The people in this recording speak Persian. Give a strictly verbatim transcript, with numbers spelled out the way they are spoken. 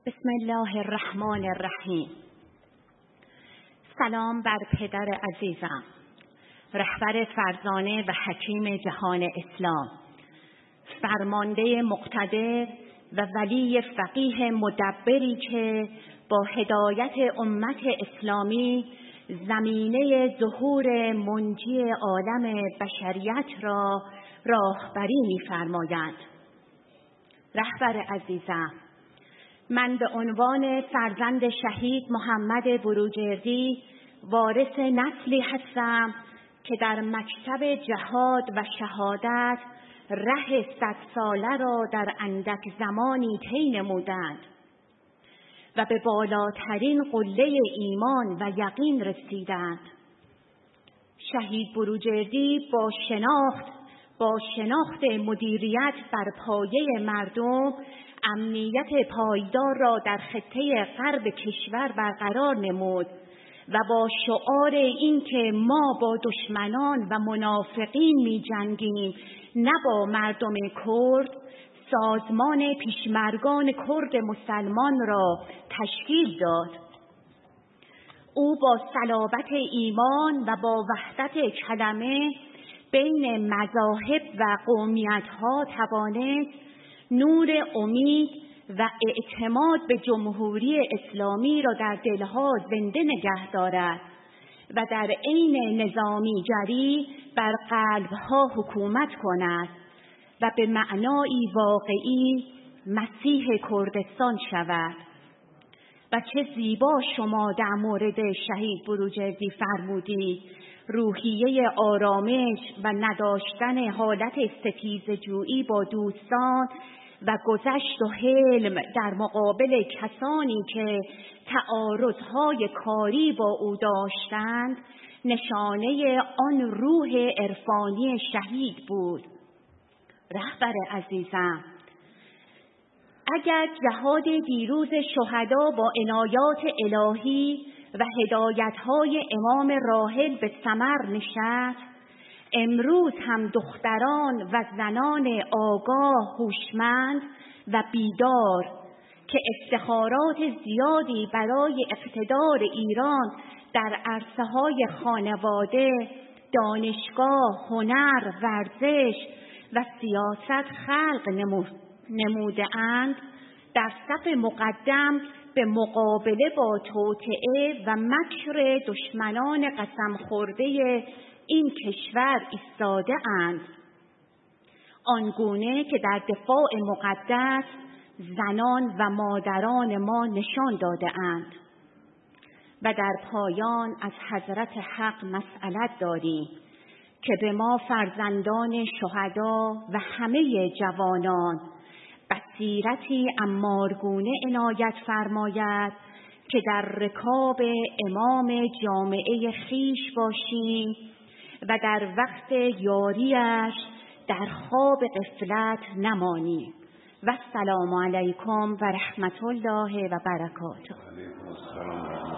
بسم الله الرحمن الرحیم. سلام بر پدر عزیزم، رهبر فرزانه و حکیم جهان اسلام، فرمانده مقتدر و ولی فقیه مدبری که با هدایت امت اسلامی زمینه ظهور منجی عالم بشریت را راهبری می‌فرماید. رهبر عزیزم، من به عنوان فرزند شهید محمد بروجردی وارث نسلی هستم که در مکتب جهاد و شهادت ره صد ساله را در اندک زمانی طی نمودند و به بالاترین قله ایمان و یقین رسیدند. شهید بروجردی با شناخت با شناخت مدیریت بر پایه مردم امنیت پایدار را در خطه غرب کشور برقرار نمود و با شعار این که ما با دشمنان و منافقین می جنگیم نه با مردم کرد، سازمان پیشمرگان کرد مسلمان را تشکیل داد. او با صلابت ایمان و با وحدت کلمه بین مذاهب و قومیت‌ها توانست نور امید و اعتماد به جمهوری اسلامی را در دلها زنده نگه دارد و در عین نظامیگری بر قلبها حکومت کند و به معنایی واقعی مسیح کردستان شود. و چه زیبا شما در مورد شهید بروجردی فرمودید، روحیه آرامش و نداشتن حالت ستیزجویی با دوستان و گذشت و حلم در مقابل کسانی که تعارضهای کاری با او داشتند نشانه آن روح عرفانی شهید بود. رهبر عزیزم، اگر جهاد دیروز شهدا با عنایات الهی و هدایت‌های امام راحل به ثمر نشست، امروز هم دختران و زنان آگاه، هوشمند و بیدار که افتخارات زیادی برای اقتدار ایران در عرصه‌های خانواده، دانشگاه، هنر، ورزش و سیاست خلق نموده‌اند، در صف مقدم به مقابله با توطئه و مکر دشمنان قسم خورده این کشور ایستاده اند، آنگونه که در دفاع مقدس زنان و مادران ما نشان داده اند. و در پایان از حضرت حق مسئلت داریم که به ما فرزندان شهدا و همه جوانان بصیرتی امارگونه عنایت فرماید که در رکاب امام جامعه خیش باشیم و در وقت یاریش در خواب غفلت نمانیم. و السلام علیکم و رحمت الله و برکاته.